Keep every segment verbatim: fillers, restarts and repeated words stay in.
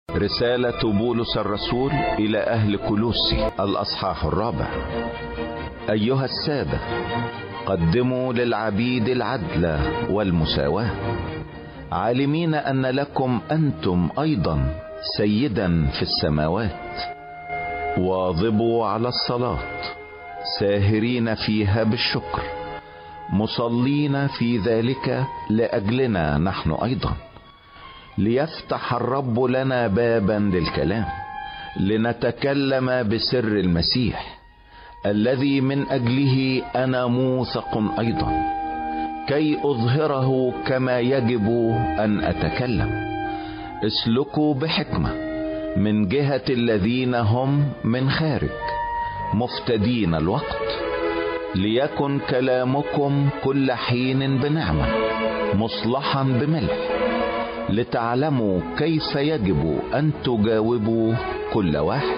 رسالة بولس الرسول إلى أهل كولوسي، الأصحاح الرابع. أيها السادة، قدموا للعبيد العدل والمساواة، عالمين أن لكم أنتم أيضا سيدا في السماوات. واظبوا على الصلاة، ساهرين فيها بالشكر، مصلين في ذلك لأجلنا نحن أيضا، ليفتح الرب لنا بابا للكلام، لنتكلم بسر المسيح الذي من أجله أنا موثق أيضا، كي أظهره كما يجب أن أتكلم. اسلكوا بحكمة من جهة الذين هم من خارج، مفتدين الوقت، ليكن كلامكم كل حين بنعمة، مصلحا بملح، لتعلموا كيف يجب أن تجاوبوا كل واحد.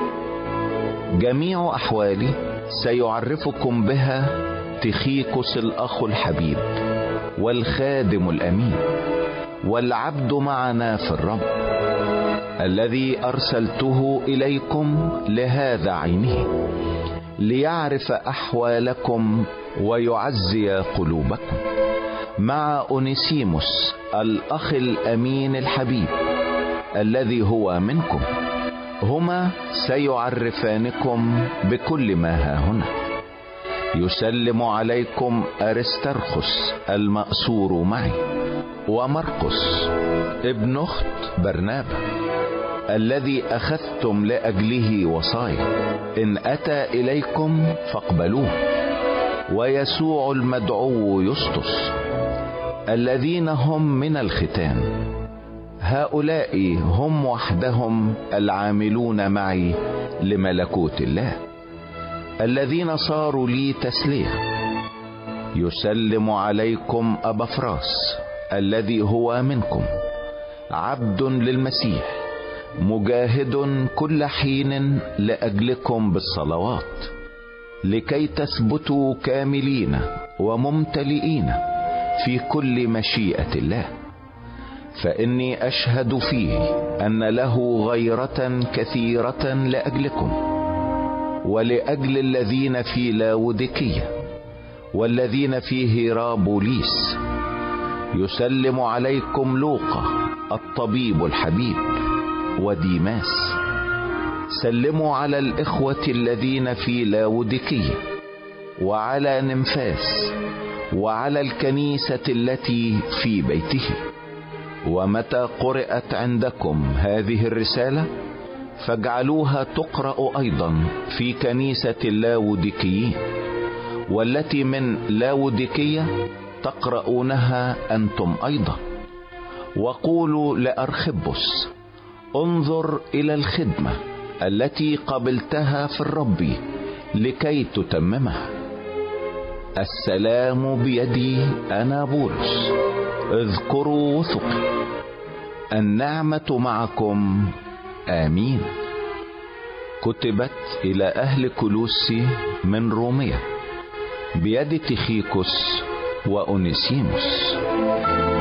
جميع أحوالي سيعرفكم بها تخيكوس الأخ الحبيب والخادم الأمين والعبد معنا في الرب، الذي أرسلته إليكم لهذا عينه، ليعرف أحوالكم ويعزي قلوبكم، مع أونيسيموس الأخ الأمين الحبيب الذي هو منكم. هما سيعرفانكم بكل ما ها هنا. يسلم عليكم أرسترخس المأسور معي، ومرقس ابن أخت برنابا الذي أخذتم لأجله وصايا، إن أتى إليكم فاقبلوه، ويسوع المدعو يسطس، الذين هم من الختان. هؤلاء هم وحدهم العاملون معي لملكوت الله، الذين صاروا لي تسلية. يسلم عليكم أبافراس الذي هو منكم، عبد للمسيح، مجاهد كل حين لأجلكم بالصلوات، لكي تثبتوا كاملين وممتلئين في كل مشيئة الله. فإني أشهد فيه أن له غيرة كثيرة لأجلكم، ولأجل الذين في لاوديكية والذين في هيرابوليس. يسلم عليكم لوقا الطبيب الحبيب وديماس. سلموا على الإخوة الذين في لاوديكية، وعلى نمفاس، وعلى الكنيسة التي في بيته. ومتى قرأت عندكم هذه الرسالة فاجعلوها تقرأ أيضا في كنيسة اللاوديكيين، والتي من لاوديكية تقرؤونها أنتم أيضا. وقولوا لأرخبس: انظر إلى الخدمة التي قبلتها في الرب لكي تتممها. السلام بيدي أنا بولس، اذكروا وثقي. النعمة معكم، آمين. كتبت إلى أهل كولوسي من روميا، بيد تخيكوس وأونيسيموس.